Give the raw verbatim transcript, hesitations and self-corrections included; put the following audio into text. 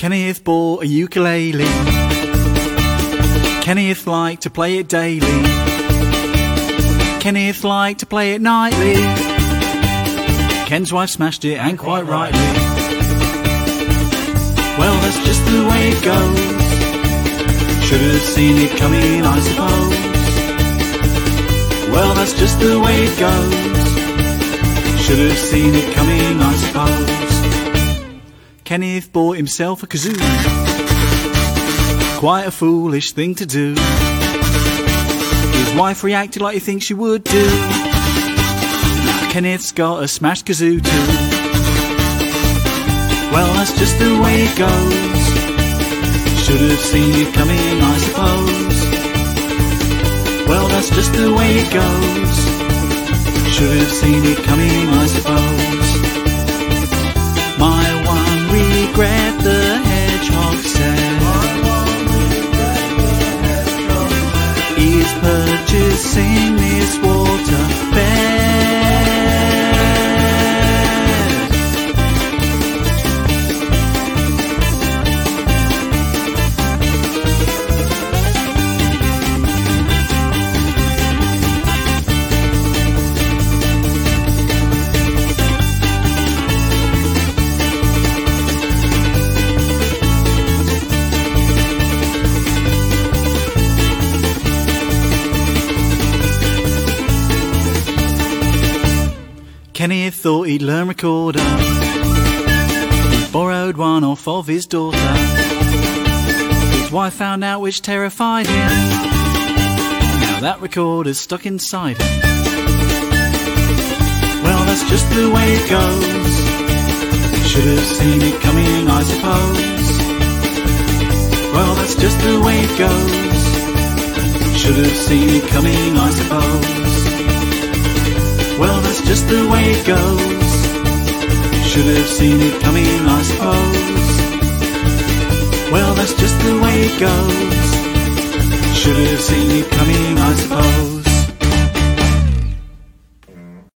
Kenneth bought a ukulele. Kenneth liked to play it daily. Kenneth liked to play it nightly. Ken's wife smashed it, and quite rightly. Well, that's just the way it goes. Should have seen it coming, I suppose. Well, that's just the way it goes. Should have seen it coming, I suppose. Kenneth bought himself a kazoo. Quite a foolish thing to do. His wife reacted like he thinks she would do. Now Kenneth's got a smashed kazoo too. Well, that's just the way it goes. Should have seen it coming, I suppose. Well, that's just the way it goes. Should have seen it coming, I suppose. My one regret, the hedgehog said, is purchasing this water bed. Kenneth thought he'd learn recorder. He borrowed one off of his daughter. His wife found out, which terrified him. Now that recorder's stuck inside him. Well, that's just the way it goes. Should have seen it coming, I suppose. Well, that's just the way it goes. Should have seen it coming, I suppose. Well, that's just the way it goes. Should have seen it coming, I suppose. Well, that's just the way it goes. Should have seen it coming, I suppose.